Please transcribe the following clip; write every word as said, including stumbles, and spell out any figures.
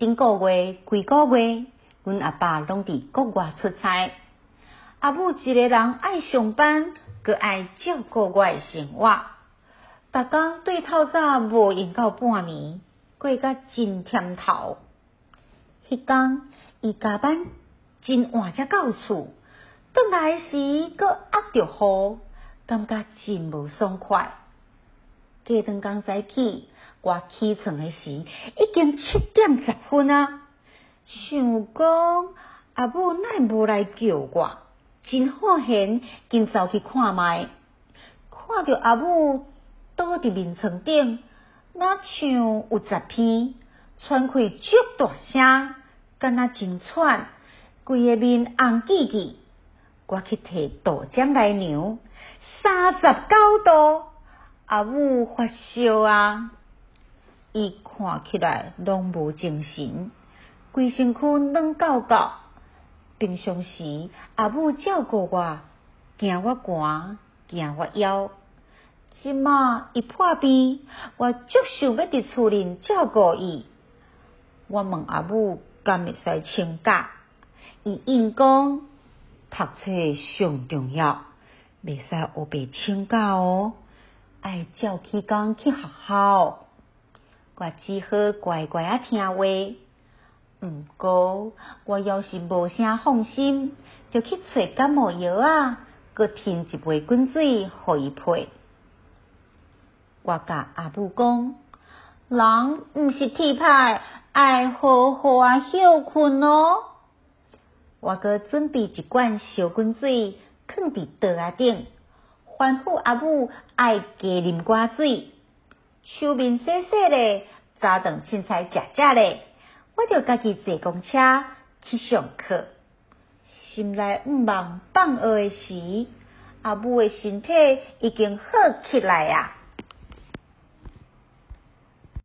顶个月、几个月，阮阿爸拢伫国外出差。阿母一个人爱上班，佮爱照顾我的生活，逐工对透早无闲到半暝，过甲真忝头。迄天伊加班真晚才到厝，转来时佮压着雨，感觉真无爽快。过两工早起，我起床的时已经七点十分啊！想讲阿母乃无来叫我，真好闲，紧走去看卖。看到阿母倒伫面床顶，若像有十片，喘气足大声，敢若真喘，规个面红记记。我去摕豆浆来量，三十九度。阿母发烧啊！伊看起来拢无精神，规身躯软到到。平常时阿母照顾我，惊我寒，惊我枵。即马伊破病，我足想要伫厝里照顾伊。我问阿母敢会使请假，伊应讲读册上重要，袂使黑白请假哦，爱照起工去学校。我只好乖乖啊听话。毋过我要是无啥放心，就去找感冒药啊，佮添一杯滚水互伊配。我甲阿母讲，人毋是铁牌，爱好好啊休困哦。我佮准备一罐烧滚水，放伫桌仔顶，吩咐阿母爱加啉寡水。手面洗洗咧，早顿凊彩食食咧，我就家己坐公车去上课。心内毋茫放学的时，阿母的身体已经好起来啊！